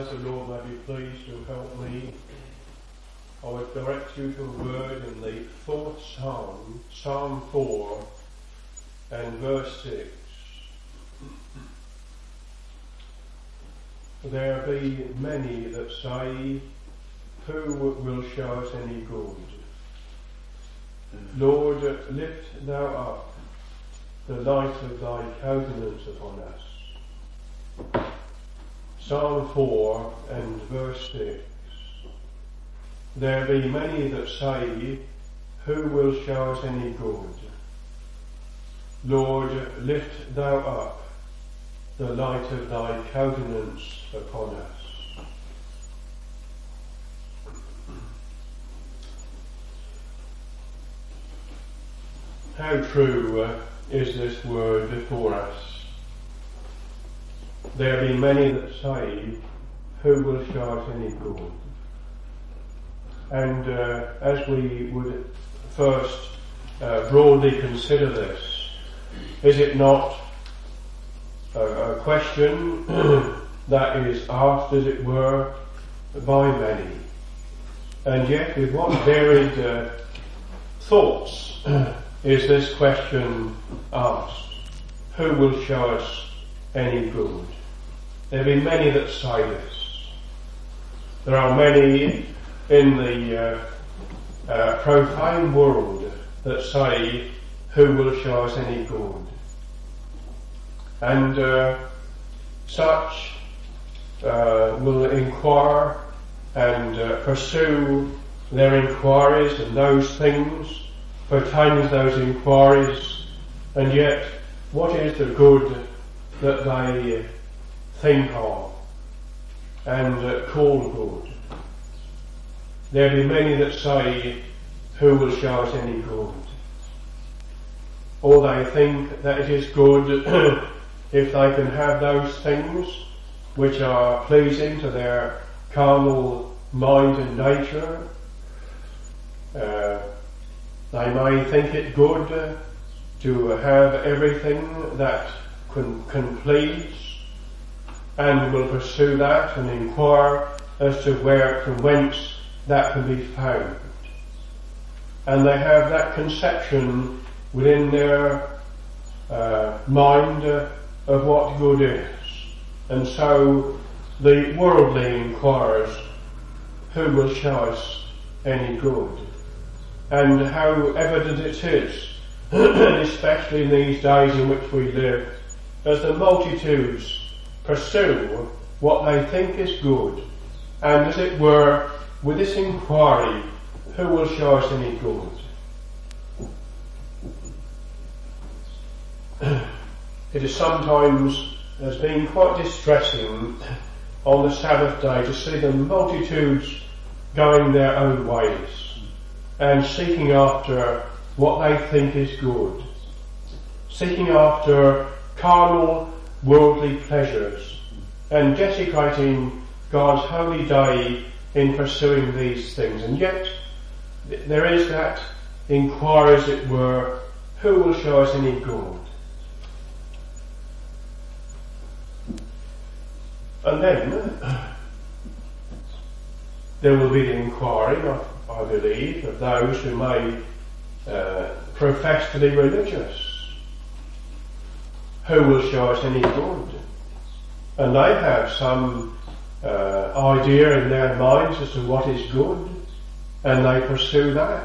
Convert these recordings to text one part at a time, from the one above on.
as the Lord may be pleased to help me, I would direct you to a word in the 4th Psalm, Psalm 4 and verse 6. There be many that say, who will show us any good? Lord, lift thou up the light of thy countenance upon us. Psalm 4 and verse 6. There be many that say, who will show us any good? Lord, lift thou up the light of thy countenance upon us. How true is this word before us? There be many that say, who will show us any good? And as we would first broadly consider this, is it not a question that is asked, as it were, by many? And yet with what varied thoughts is this question asked? Who will show us any good? There be many that say this. There are many in the profane world that say, who will show us any good? And such will inquire and pursue their inquiries and those things pertaining to those inquiries, and yet what is the good that they think of and call good? There be many that say, who will show us any good? Or they think that it is good if they can have those things which are pleasing to their carnal mind and nature. They may think it good to have everything that can please, and will pursue that and inquire as to where, from whence that can be found. And they have that conception within their mind of what good is. And so the worldly inquires, who will show us any good? And how evident it is, especially in these days in which we live, as the multitudes pursue what they think is good, and as it were, with this inquiry, who will show us any good? It is sometimes has been quite distressing on the Sabbath day to see the multitudes going their own ways and seeking after what they think is good, seeking after carnal, worldly pleasures, and desecrating God's holy day in pursuing these things. And yet there is that inquiry, as it were, who will show us any good? And then there will be the inquiry, I believe, of those who may profess to be religious. Who will show us any good? And they have some idea in their minds as to what is good, and they pursue that.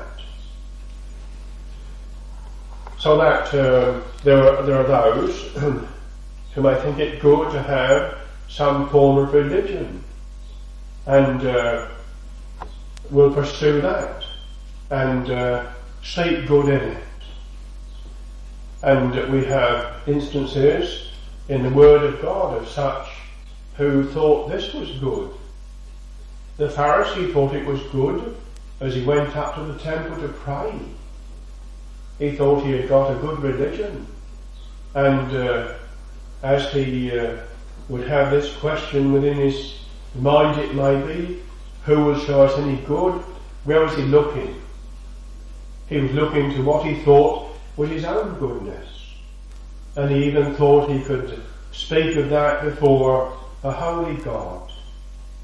So that there are those who may think it good to have some form of religion, and will pursue that and seek good in it. And we have instances in the Word of God of such who thought this was good. The Pharisee thought it was good as he went up to the temple to pray. He thought he had got a good religion, and as he would have this question within his mind, it may be, who will show us any good? Where was he looking? He was looking to what he thought was his own goodness, and he even thought he could speak of that before a holy God.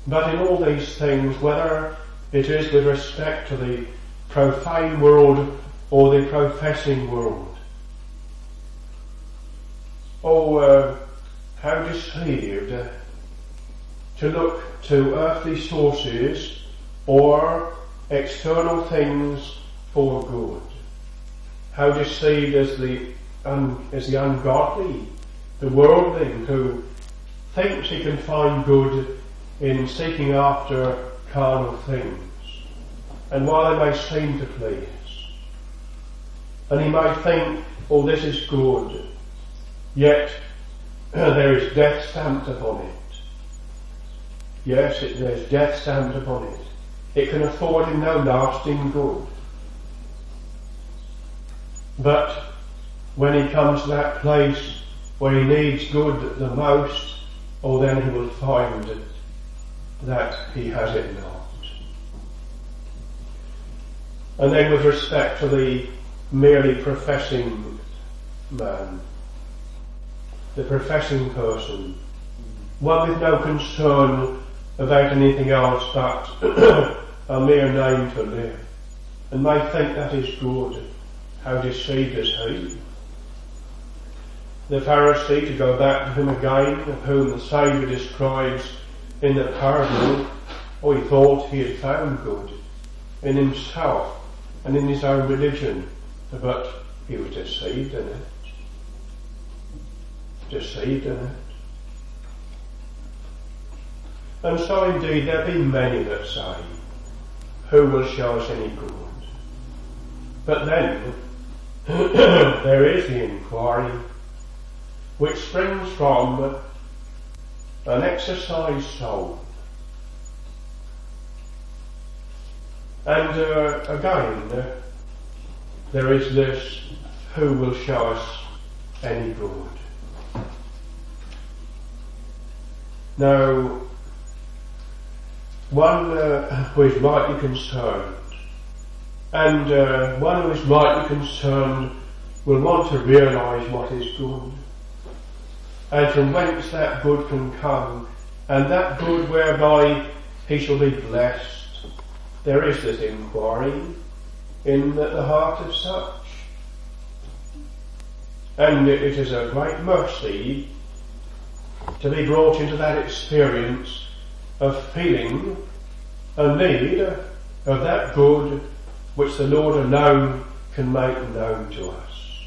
But in all these things, whether it is with respect to the profane world or the professing world, how deceived to look to earthly sources or external things for good. How deceived is the ungodly, the worldling, who thinks he can find good in seeking after carnal things, and while they may seem to please, and he may think, oh, this is good, yet there is death stamped upon it. Yes, there's death stamped upon it. It can afford him no lasting good. But when he comes to that place where he needs good the most, then he will find that he has it not. And then with respect to the merely professing man, the professing person, one with no concern about anything else but a mere name to live, and may think that is good, how deceived is he. The Pharisee, to go back to him again, of whom the Saviour describes in the parable, he thought he had found good in himself and in his own religion, but he was deceived in it. Deceived in it. And so indeed there be many that say, who will show us any good? But then there is the inquiry which springs from an exercised soul. And again, there is this, who will show us any good? Now, one who is rightly concerned, and one who is rightly concerned will want to realise what is good, and from whence that good can come, and that good whereby he shall be blessed. There is this inquiry in the heart of such. And it is a great mercy to be brought into that experience of feeling a need of that good which the Lord alone can make known to us.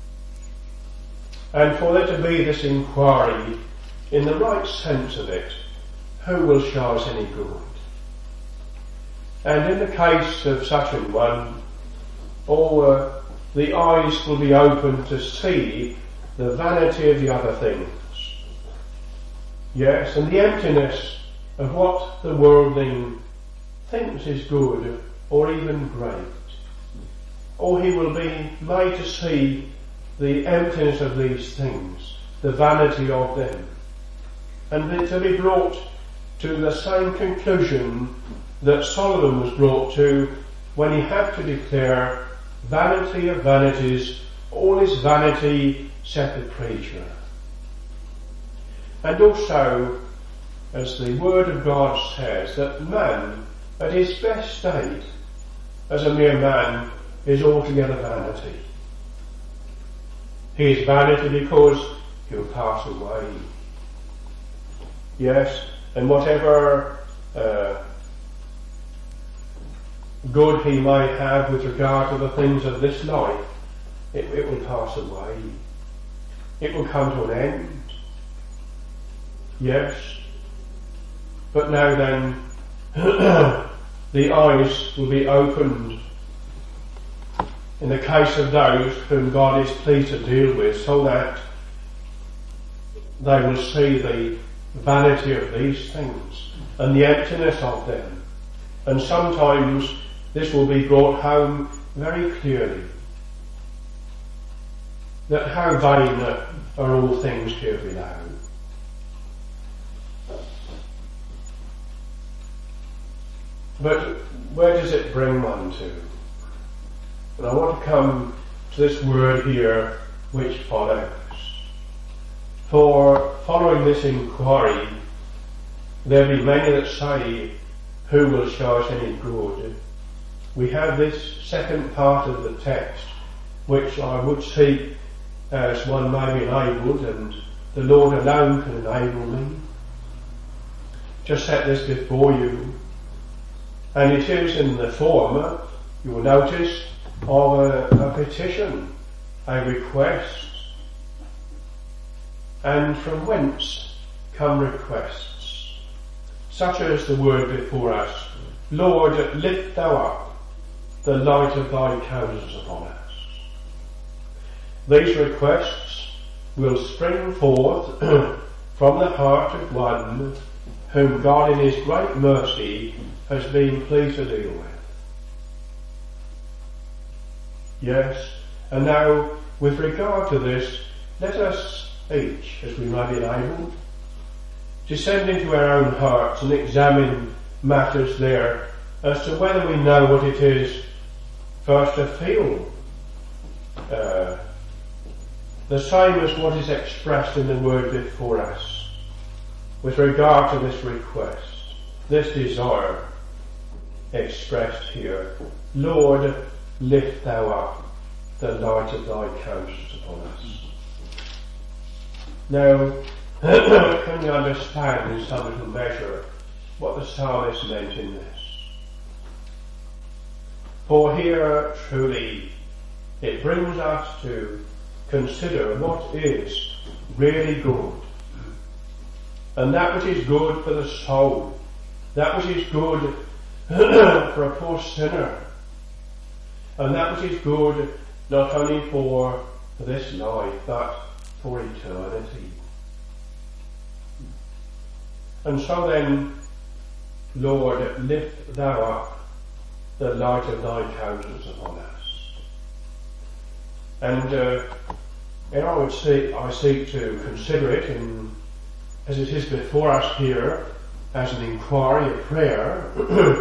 And for there to be this inquiry in the right sense of it, who will show us any good? And in the case of such an one, the eyes will be open to see the vanity of the other things. Yes, and the emptiness of what the worldling thinks is good or even great. Or he will be made to see the emptiness of these things, the vanity of them, and to be brought to the same conclusion that Solomon was brought to when he had to declare, vanity of vanities, all is vanity, saith the preacher. And also, as the Word of God says, that man, at his best state, as a mere man, is altogether vanity. He is vanity because he'll pass away. Yes, and whatever good he may have with regard to the things of this life, it will pass away. It will come to an end. Yes. But now then, the eyes will be opened in the case of those whom God is pleased to deal with, so that they will see the vanity of these things and the emptiness of them. And sometimes this will be brought home very clearly, that how vain are all things here below. But where does it bring one to? And I want to come to this word here which follows. For following this inquiry, there be many that say, who will show us any good? We have this second part of the text, which I would seek as one may be enabled, and the Lord alone can enable me. Just set this before you, and it is in the form, you will notice, of a petition, a request. And from whence come requests? Such as the word before us, Lord, lift thou up the light of thy countenance upon us. These requests will spring forth from the heart of one whom God in his great mercy has been pleased to deal with. Yes, and now with regard to this, let us each, as we may be enabled, descend into our own hearts and examine matters there as to whether we know what it is first to feel the same as what is expressed in the word before us with regard to this request, this desire expressed here. Lord, lift thou up the light of thy countenance upon us. Now, can you understand in some little measure what the psalmist meant in this? For here, truly, it brings us to consider what is really good. And that which is good for the soul, that which is good for a poor sinner, and that which is good not only for this life, but for eternity. And so then, Lord, lift thou up the light of thy countenance upon us. And I seek to consider it as it is before us here, as an inquiry, a prayer.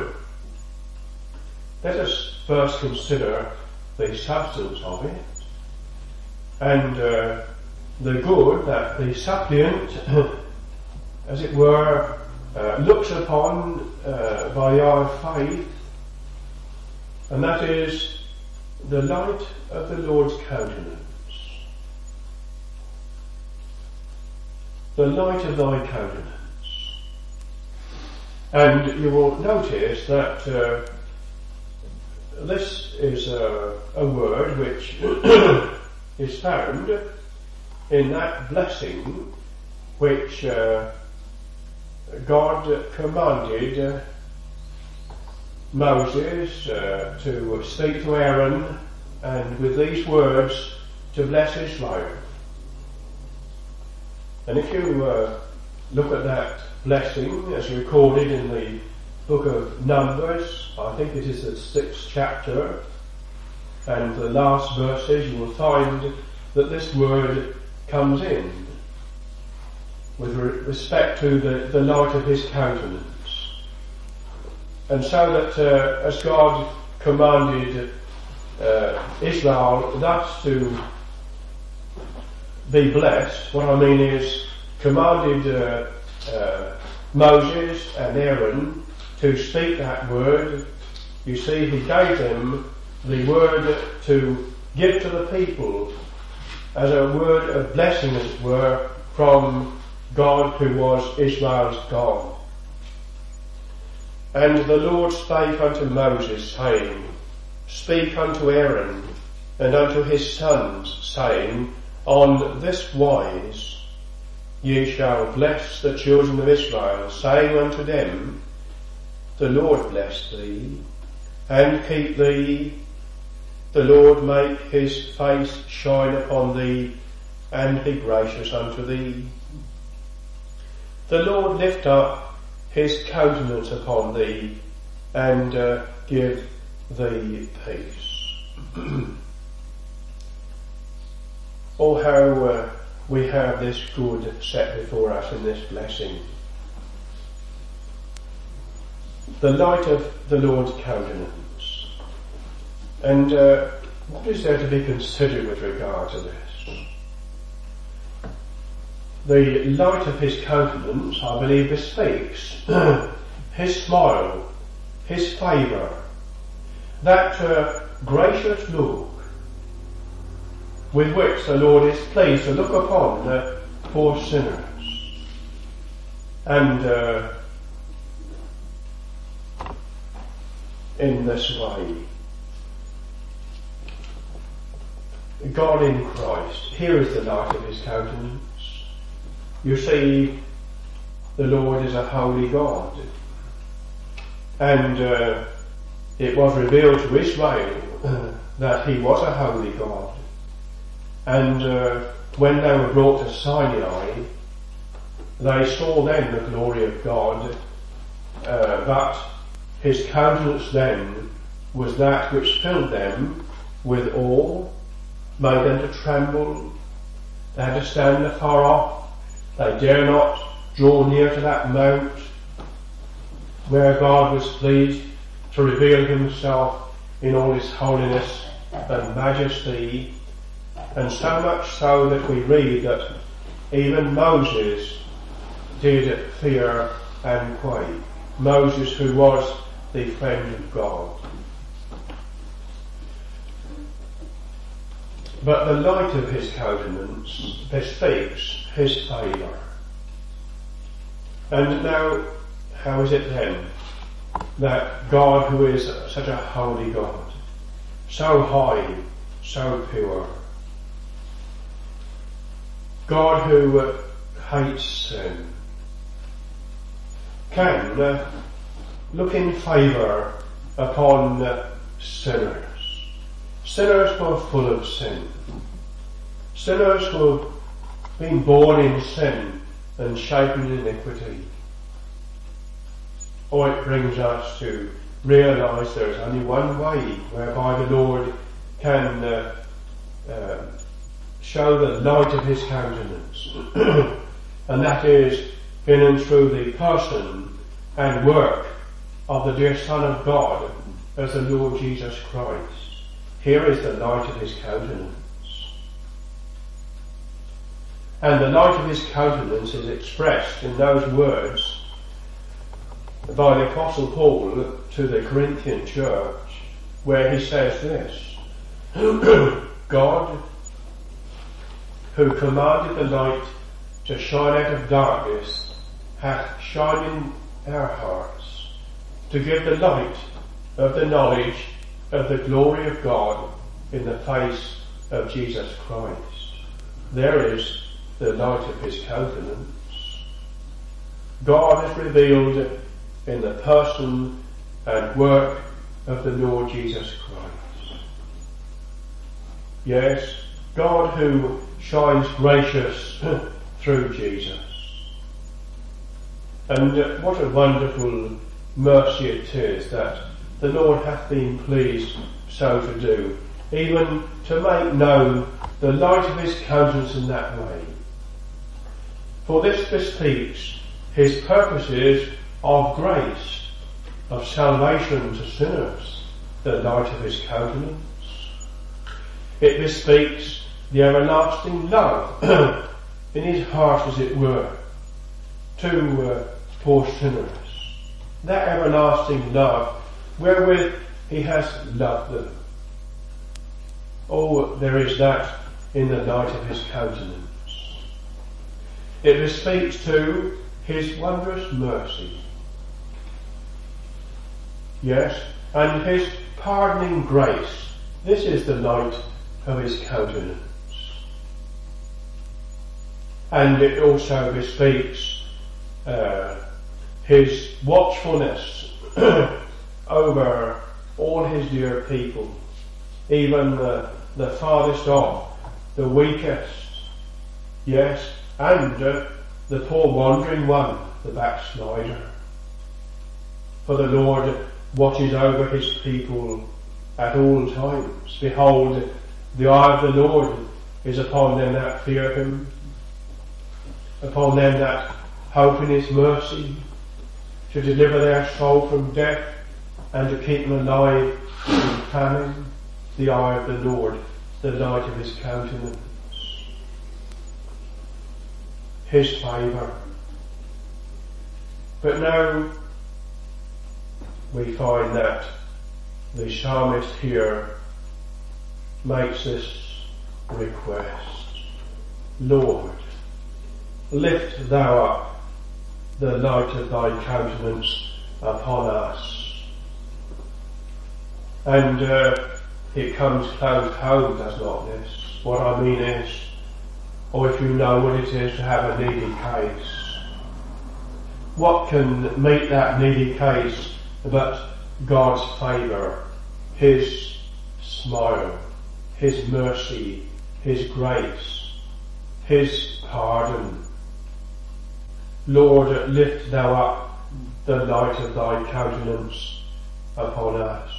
Let us first consider the substance of it, and the good that the suppliant, as it were, looks upon by our faith, and that is the light of the Lord's countenance. The light of thy countenance. And you will notice that this is a word which is found in that blessing which God commanded Moses to speak to Aaron, and with these words to bless Israel. And if you look at that blessing as recorded in the book of Numbers, I think it is the 6th chapter, and the last verses, you will find that this word comes in with respect to the light of his countenance. And so that as God commanded Israel thus to be blessed, what I mean is commanded Moses and Aaron to speak that word. You see, he gave them the word to give to the people as a word of blessing, as it were, from God who was Israel's God. And the Lord spake unto Moses, saying, Speak unto Aaron and unto his sons, saying, On this wise ye shall bless the children of Israel, saying unto them, The Lord bless thee, and keep thee. The Lord make his face shine upon thee, and be gracious unto thee. The Lord lift up his countenance upon thee, and give thee peace. Oh, how we have this good set before us in this blessing. The light of the Lord's countenance. And what is there to be considered with regard to this? the light of his countenance, I believe, bespeaks his smile, his favour, that gracious look with which the Lord is pleased to look upon poor sinners. And in this way, God in Christ, here is the light of his countenance. You see, the Lord is a holy God. And it was revealed to Israel that he was a holy God. And when they were brought to Sinai, they saw then the glory of God, but his countenance then was that which filled them with awe, made them to tremble. They had to stand afar off. They dare not draw near to that mount where God was pleased to reveal himself in all his holiness and majesty. And so much so that we read that even Moses did fear and quake. Moses, who was the friend of God. But the light of his countenance bespeaks his favour. And now, how is it then that God, who is such a holy God, so high, so pure, God who hates sin, can look in favour upon sinners? Sinners who are full of sin. Sinners who have been born in sin and shapen in iniquity. Oh, it brings us to realise there is only one way whereby the Lord can show the light of his countenance. And that is in and through the person and work of the dear Son of God as the Lord Jesus Christ. Here is the light of his countenance. And the light of his countenance is expressed in those words by the Apostle Paul to the Corinthian church, where he says this: God, who commanded the light to shine out of darkness, hath shone in our hearts to give the light of the knowledge of the glory of God in the face of Jesus Christ. There is the light of his countenance. God is revealed in the person and work of the Lord Jesus Christ. Yes, God who shines gracious through Jesus. And what a wonderful mercy it is that the Lord hath been pleased so to do, even to make known the light of his countenance in that way. For this bespeaks his purposes of grace, of salvation to sinners, the light of his countenance. It bespeaks the everlasting love in his heart, as it were, to poor sinners. That everlasting love wherewith he has loved them. Oh, there is that in the light of his countenance. It bespeaks too his wondrous mercy. Yes, and his pardoning grace. This is the light of his countenance. And it also bespeaks his watchfulness over all his dear people, even the farthest off, the weakest, yes, and the poor wandering one, the backslider. For the Lord watches over his people at all times. Behold, the eye of the Lord is upon them that fear him, upon them that hope in his mercy, to deliver their soul from death and to keep them alive from famine. The eye of the Lord, the light of his countenance. his favour. But now we find that the psalmist here makes this request. Lord, lift thou up the light of thy countenance upon us. And it comes close home, does not this? What I mean is, or if you know what it is to have a needy case, what can meet that needy case but God's favour, his smile, his mercy, his grace, his pardon. Lord, lift thou up the light of thy countenance upon us.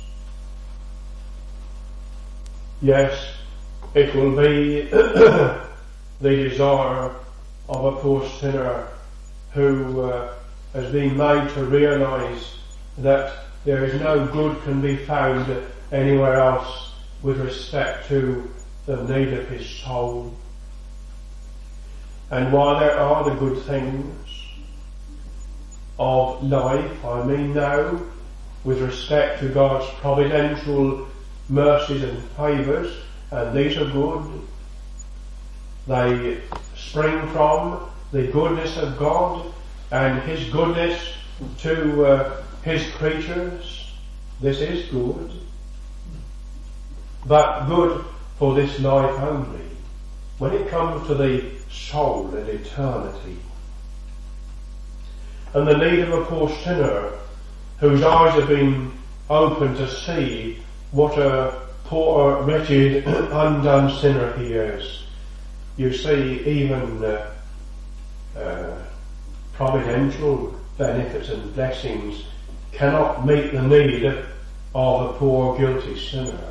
Yes, it will be the desire of a poor sinner who has been made to realise that there is no good can be found anywhere else with respect to the need of his soul. And while there are the good things of life, I mean now, with respect to God's providential mercies and favours, and these are good, they spring from the goodness of God and his goodness to his creatures. This is good, but good for this life only. When it comes to the soul and eternity, and the need of a poor sinner whose eyes have been opened to see what a poor, wretched, undone sinner he is, you see even providential benefits and blessings cannot meet the need of a poor, guilty sinner.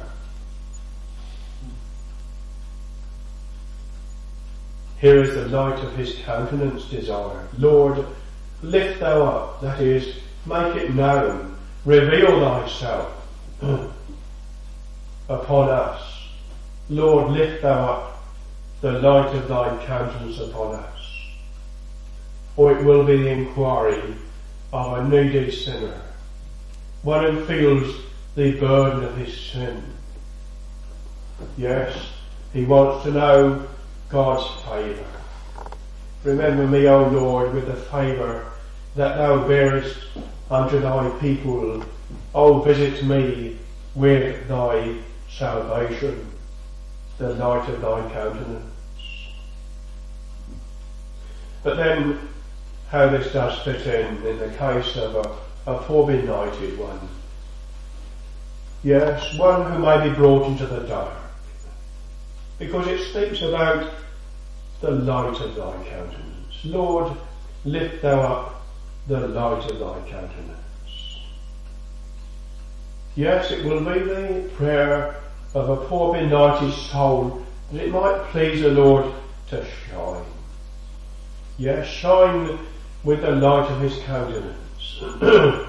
Here is the light of his countenance desire. Lord, lift thou up, that is, make it known, reveal thyself upon us. Lord, lift thou up the light of thy countenance upon us. Or it will be the inquiry of a needy sinner, one who feels the burden of his sin. Yes, he wants to know God's favour. Remember me, O Lord, with the favour that thou bearest unto thy people. O visit me with thy salvation, the light of thy countenance. But then, how this does fit in the case of a poor benighted one. Yes, one who may be brought into the dark, because it speaks about the light of thy countenance. Lord, lift thou up the light of thy countenance. Yes, it will be the prayer of a poor benighted soul that it might please the Lord to shine. Yes, shine with the light of his countenance.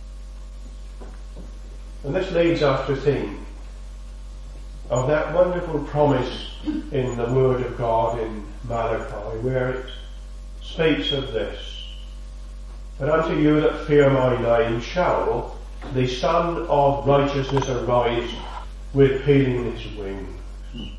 And this leads us to think of that wonderful promise in the Word of God in Malachi, where it speaks of this: "But unto you that fear my name shall the Son of Righteousness arise with healing in his wings."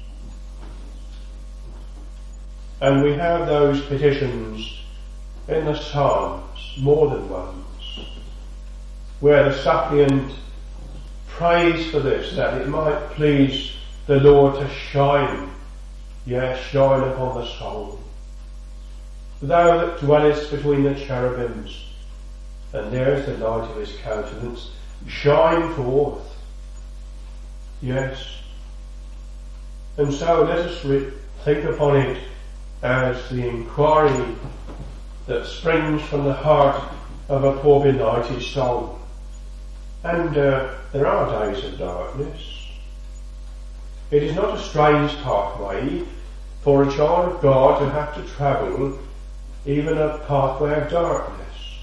And we have those petitions in the Psalms, more than once, where the suppliant prays for this, that it might please the Lord to shine, yes, shine upon the soul. Thou that dwellest between the cherubims, and there is the light of his countenance, shine forth. Yes. And so let us think upon it as the inquiry that springs from the heart of a poor benighted soul. And there are days of darkness. It is not a strange pathway for a child of God to have to travel, even a pathway of darkness.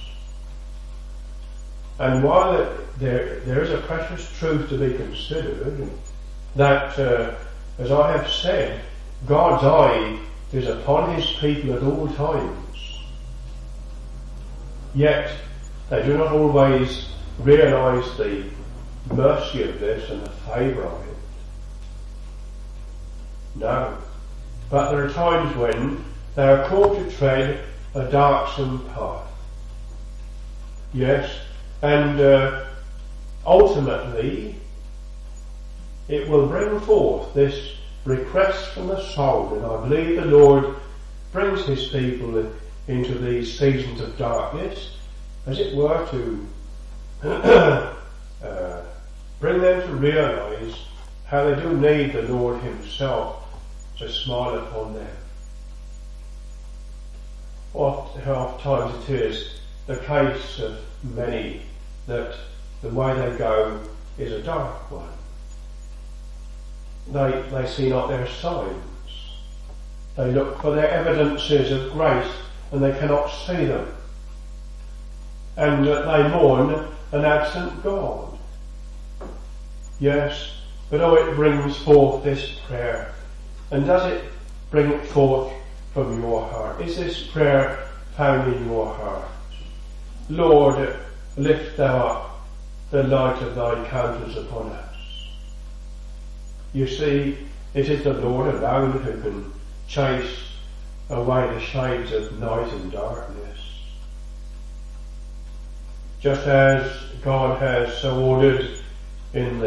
And while there is a precious truth to be considered, that, as I have said, God's eye is upon his people at all times. Yet they do not always realise the mercy of this and the favour of it. No. But there are times when they are called to tread a darksome path. Yes, and ultimately it will bring forth this request from the soul, and I believe the Lord brings his people into these seasons of darkness, as it were, to bring them to realise how they do need the Lord himself to smile upon them. Oft times it is the case of many that the way they go is a dark one. They see not their signs. They look for their evidences of grace and they cannot see them. And they mourn an absent God. Yes, but it brings forth this prayer. And does it bring it forth from your heart? Is this prayer found in your heart? Lord, lift thou up the light of thy countenance upon us. You see, it is the Lord alone who can chase away the shades of night and darkness. Just as God has so ordered in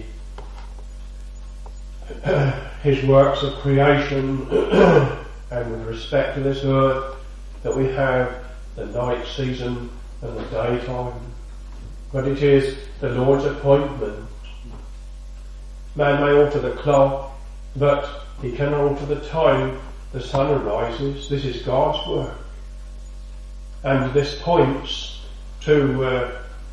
his works of creation and with respect to this earth, that we have the night season and the daytime. But it is the Lord's appointment. Man may alter the clock, but he cannot alter the time the sun arises. This is God's work. And this points to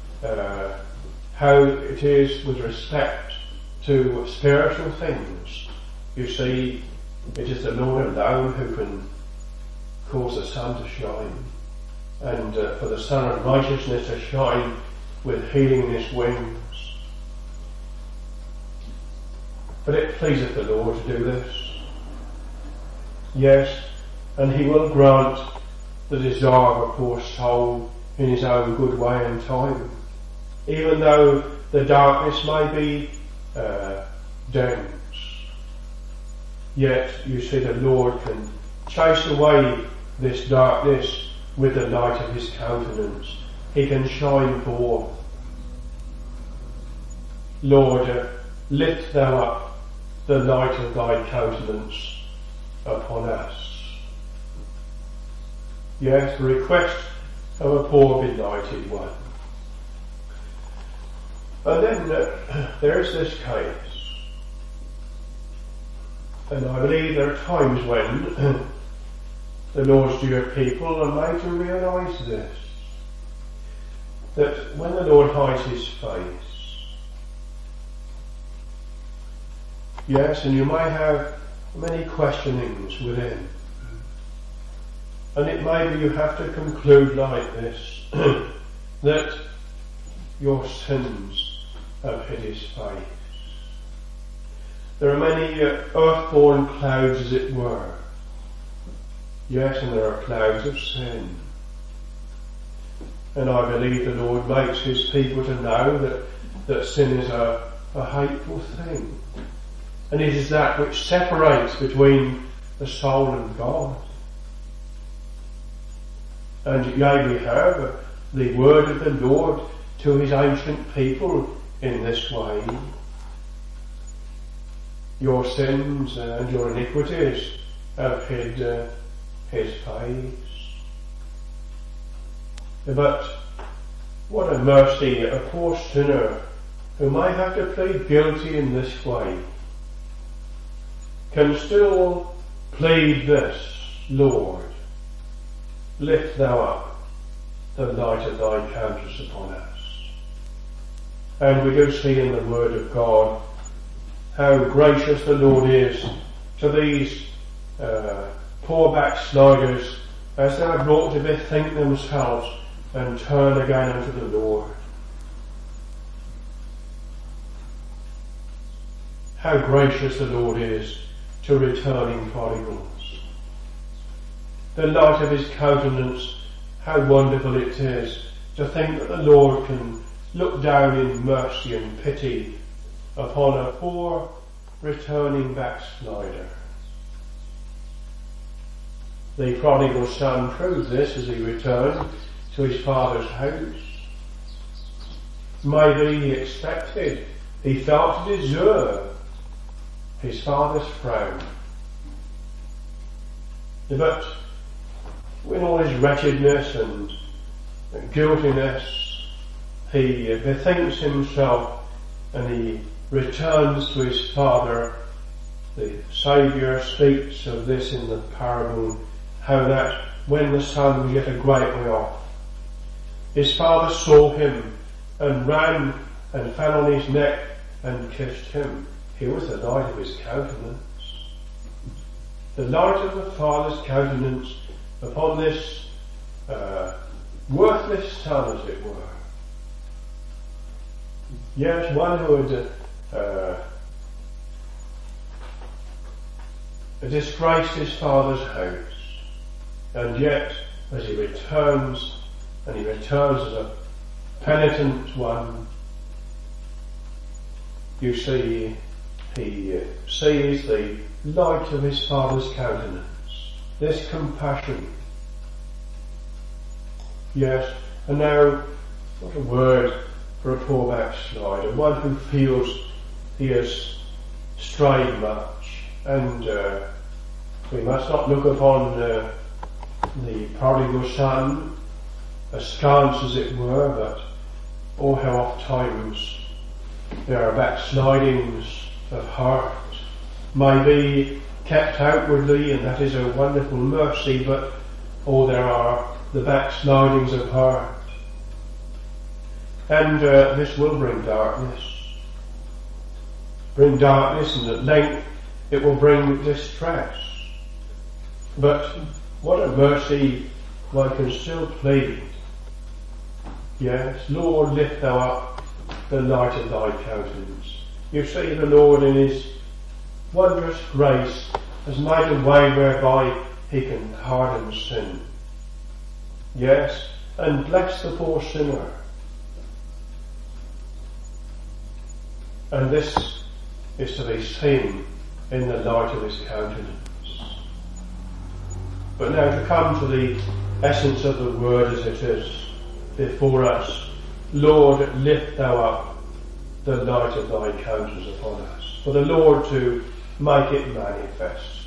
how it is with respect to spiritual things. You see, it is the Lord alone who can cause the sun to shine, and for the sun of righteousness to shine with healing in his wings. But it pleaseth the Lord to do this. Yes, and he will grant the desire of a poor soul in his own good way and time, even though the darkness may be dense. Yet you see, the Lord can chase away this darkness with the light of his countenance. He can shine forth. Lord, lift thou up the light of thy countenance upon us. Yes, the request of a poor benighted one. And then there is this case. And I believe there are times when the Lord's dear people are made to realise this. That when the Lord hides his face, yes, and you may have many questionings within. And it may be you have to conclude like this, that your sins have hid his face. There are many earthborn clouds, as it were. Yes, and there are clouds of sin. And I believe the Lord makes his people to know that sin is a hateful thing. And it is that which separates between the soul and God. And yea, we have the word of the Lord to his ancient people in this way. Your sins and your iniquities have hid his face. But what a mercy, a poor sinner who may have to plead guilty in this way can still plead this, Lord, lift thou up the light of thy countenance upon us. And we do see in the word of God how gracious the Lord is to these poor backsliders as they are brought to bethink themselves and turn again unto the Lord. How gracious the Lord is to returning prodigals. the light of his countenance, how wonderful it is to think that the Lord can look down in mercy and pity upon a poor returning backslider. The prodigal son proved this as he returned to his father's house. Maybe he expected, he felt to deserve his father's frown. But in all his wretchedness and guiltiness, he bethinks himself and he returns to his father. The Saviour speaks of this in the parable, how that when the son was yet a great way off, his father saw him and ran and fell on his neck and kissed him. Here was the light of his countenance. The light of the father's countenance upon this worthless son, as it were. Yes, one who had disgraced his father's house, and yet as he returns, and he returns as a penitent one, you see, he sees the light of his father's countenance, this compassion. Yes, and now, what a word for a poor backslider, one who feels he has strayed much, and we must not look upon the prodigal son askance, as it were, but oh, how oft times there are backslidings of heart, may be kept outwardly, and that is a wonderful mercy, but oh, there are the backslidings of heart. And this will bring darkness. And at length it will bring distress. But what a mercy one can still plead. Yes, Lord, lift thou up the light of thy countenance. You see, the Lord in his wondrous grace has made a way whereby he can pardon sin. Yes, and bless the poor sinner. And this is to be seen in the light of his countenance. But now to come to the essence of the word as it is before us. Lord, lift thou up the light of thy countenance upon us. For the Lord to make it manifest.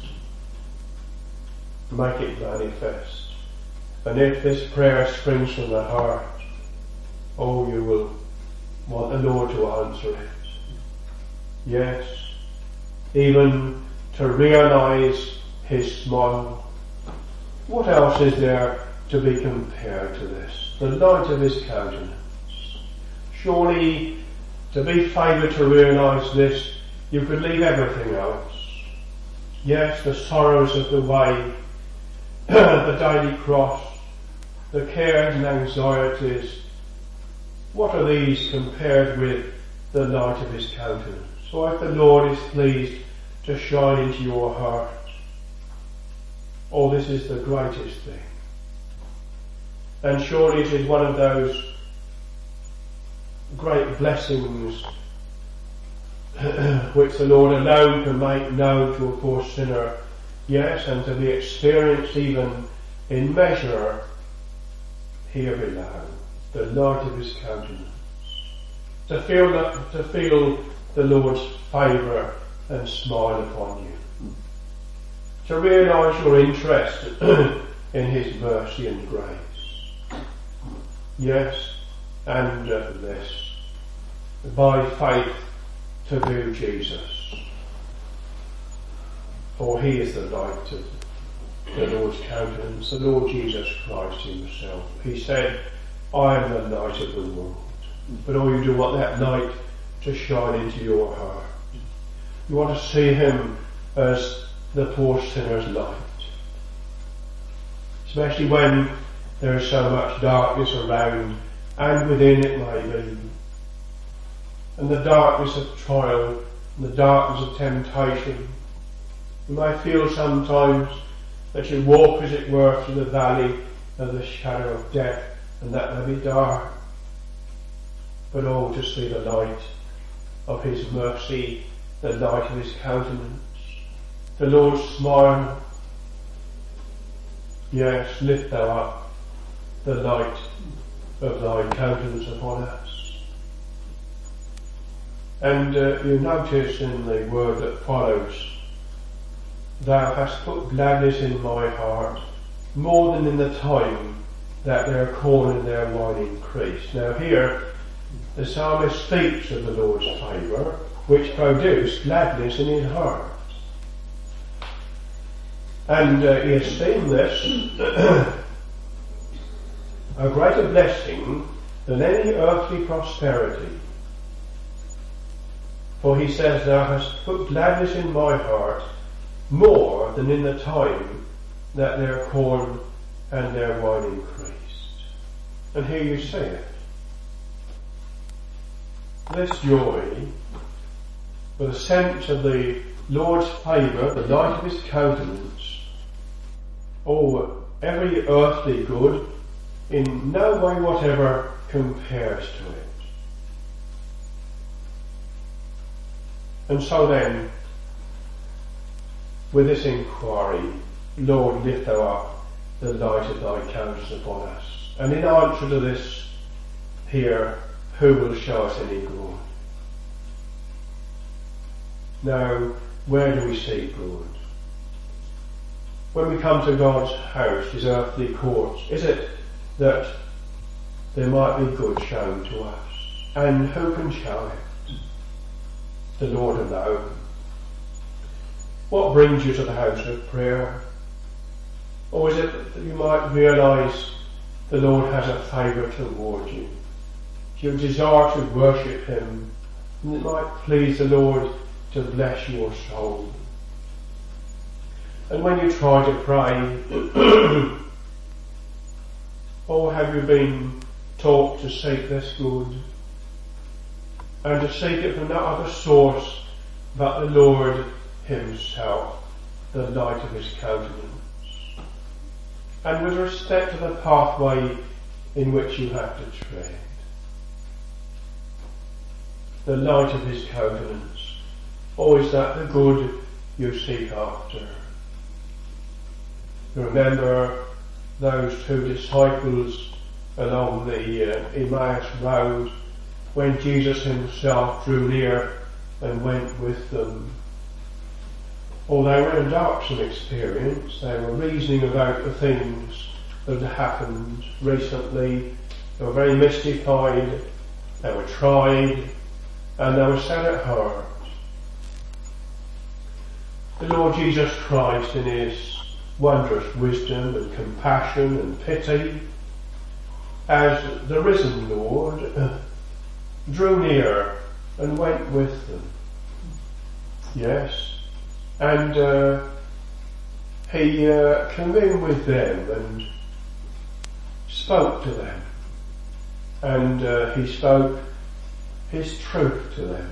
Make it manifest. And if this prayer springs from the heart, oh, you will want the Lord to answer it. Yes, even to realise his smile. What else is there to be compared to this? The light of his countenance. Surely, to be favoured to realise this, you could leave everything else. Yes, the sorrows of the way, the daily cross, the cares and anxieties. What are these compared with the light of his countenance? Or if the Lord is pleased to shine into your heart, oh, this is the greatest thing. And surely it is one of those great blessings which the Lord alone can make known to a poor sinner. Yes, and to be experienced even in measure here below. The light of his countenance. To feel the Lord's favour and smile upon you. To realise your interest in his mercy and grace. Yes, and this, by faith to view Jesus. For he is the light of the Lord's countenance, the Lord Jesus Christ himself. He said, I am the light of the world. But oh, you do want that light to shine into your heart. You want to see him as the poor sinner's light. Especially when there is so much darkness around and within it may be. And the darkness of trial and the darkness of temptation. You may feel sometimes that you walk, as it were, through the valley of the shadow of death, and that may be dark. But oh, to see the light of his mercy, the light of his countenance, the Lord's smile. Yes, lift thou up the light of thy countenance upon us. And you notice in the word that follows, thou hast put gladness in my heart, more than in the time that their corn and their wine increased. Now here, the psalmist speaks of the Lord's favour, which produced gladness in his heart. And he esteemed this a greater blessing than any earthly prosperity. For he says, thou hast put gladness in my heart more than in the time that their corn and their wine increased. And here you see it. This joy, with a sense of the Lord's favour, the light of his countenance, oh, every earthly good in no way whatever compares to it. And so then, with this inquiry, Lord, lift thou up the light of thy countenance upon us. And in answer to this, here, who will show us any good? Now, where do we see good? When we come to God's house, his earthly courts, is it that there might be good shown to us? And who can show it? The Lord alone. What brings you to the house of prayer? Or is it that you might realise the Lord has a favour towards you? You desire to worship him, and it might please the Lord to bless your soul. And when you try to pray, or have you been taught to seek this good, and to seek it from no other source but the Lord himself, the light of his countenance? And with respect to the pathway in which you have to tread, the light of his countenance, or is that the good you seek after? Remember those two disciples along the Emmaus road when Jesus himself drew near and went with them. Or they were in darksome experience, they were reasoning about the things that had happened recently, they were very mystified, they were tried, and they were sad at heart. The Lord Jesus Christ, in his wondrous wisdom and compassion and pity, as the risen Lord, drew near and went with them. Yes, and he communed with them and spoke to them, and he spoke his truth to them.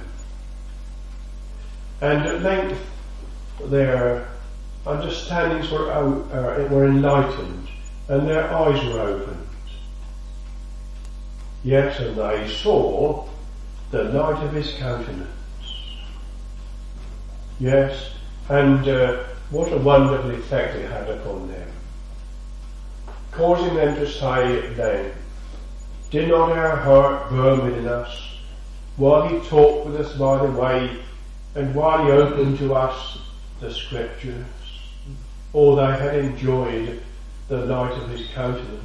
And at length their understandings were enlightened and their eyes were opened. Yes, and they saw the light of his countenance. Yes, and what a wonderful effect it had upon them, causing them to say then, did not our heart burn within us while he talked with us by the way, and while he opened to us the scriptures? Or they had enjoyed the light of his countenance.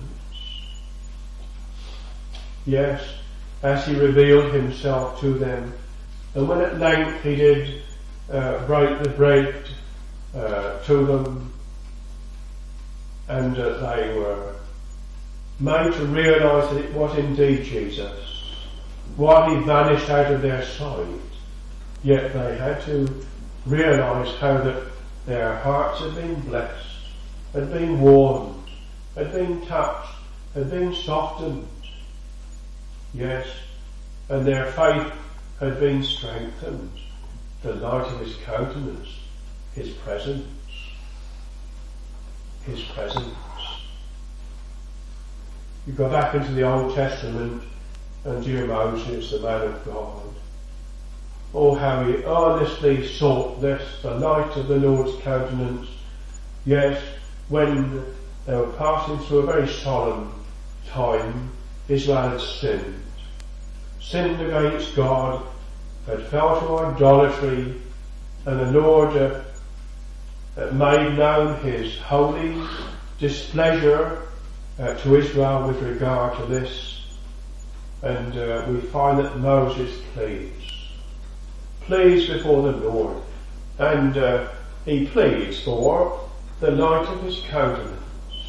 Yes, as he revealed himself to them, and when at length he did break the bread to them, and they were made to realise that it was indeed Jesus, while he vanished out of their sight, yet they had to realise how that their hearts had been blessed, had been warmed, had been touched, had been softened. Yes, and their faith had been strengthened. The light of his countenance, his presence. his presence. You go back into the Old Testament and dear Moses, the man of God. Oh, how he earnestly sought this, the light of the Lord's countenance. Yes, when they were passing through a very solemn time, Israel had sinned against God, had fell to idolatry, and the Lord made known his holy displeasure to Israel with regard to this. And we find that Moses pleads before the Lord, and he pleads for the light of his countenance,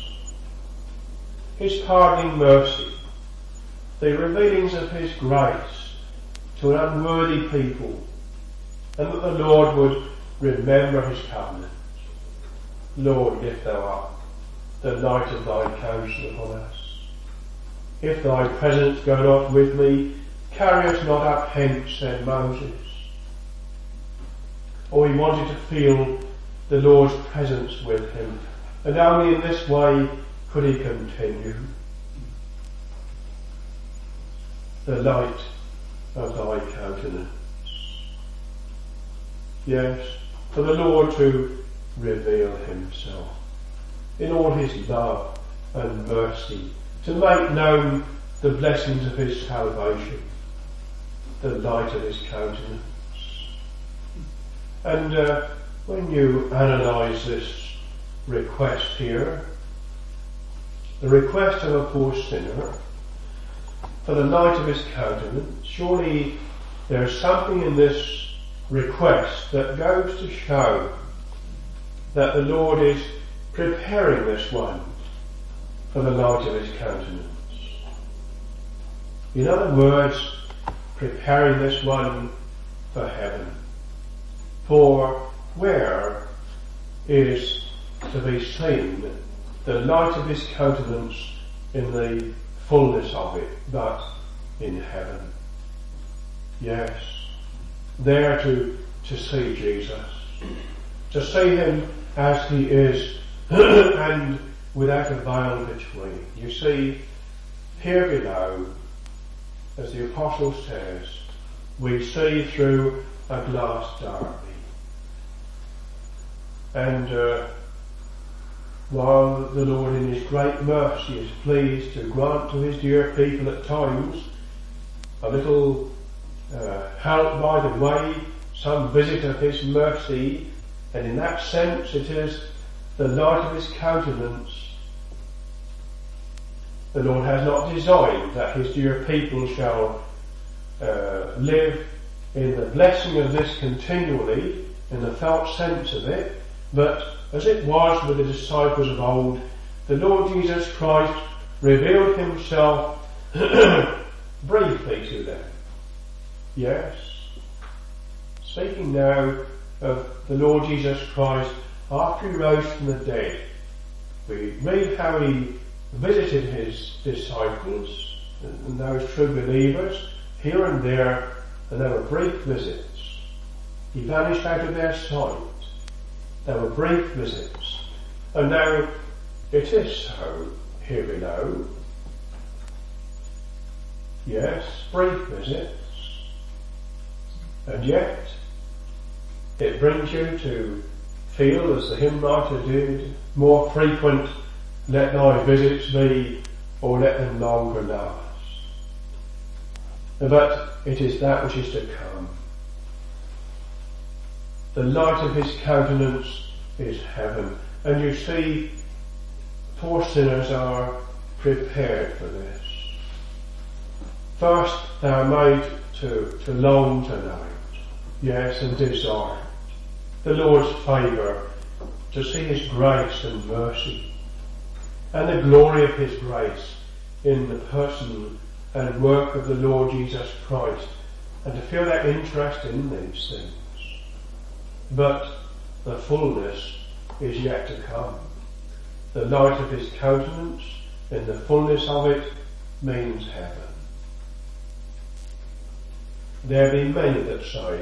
his pardoning mercy, the revealings of his grace to an unworthy people, and that the Lord would remember his covenant. Lord, lift thou up the light of thy counsel upon us. If thy presence go not with me, carry us not up hence, said Moses. Or he wanted to feel the Lord's presence with him, and only in this way could he continue. The light of thy countenance. Yes, for the Lord to reveal himself in all his love and mercy, to make known the blessings of his salvation, the light of his countenance. And when you analyse this request here, the request of a poor sinner for the light of his countenance, surely there's something in this request that goes to show that the Lord is preparing this one for the light of his countenance. In other words, preparing this one for heaven. For where is to be seen the light of his countenance in the fullness of it, but in heaven? Yes, there to see Jesus, to see him as he is, and without a veil between. You see, here below, as the apostle says, we see through a glass darkly. And while the Lord in his great mercy is pleased to grant to his dear people at times a little help by the way, some visit of his mercy, and in that sense it is the light of his countenance. The Lord has not designed that his dear people shall live in the blessing of this continually, in the felt sense of it, but as it was with the disciples of old, the Lord Jesus Christ revealed himself briefly to them. Yes, speaking now of the Lord Jesus Christ after he rose from the dead, we read how he visited his disciples and those true believers here and there, and there were brief visits. He vanished out of their sight. There were brief visits. And now it is so here below. Yes, brief visits. And yet it brings you to feel, as the hymn writer did, more frequent let thy visits be, or let them longer last. But it is that which is to come. The light of his countenance is heaven. And you see, poor sinners are prepared for this. First, they are made to long to know it. Yes, and desire the Lord's favour, to see his grace and mercy, and the glory of his grace in the person and work of the Lord Jesus Christ, and to feel that interest in these things. But the fullness is yet to come. The light of his countenance in the fullness of it means heaven. There be many that say,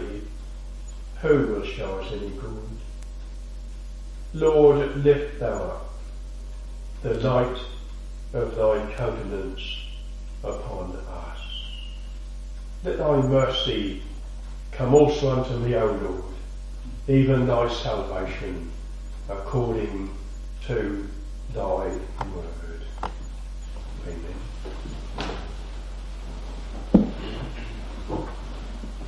who will show us any good? Lord, lift thou up the light of thy countenance upon us. Let thy mercy come also unto me, O Lord, even thy salvation, according to thy word.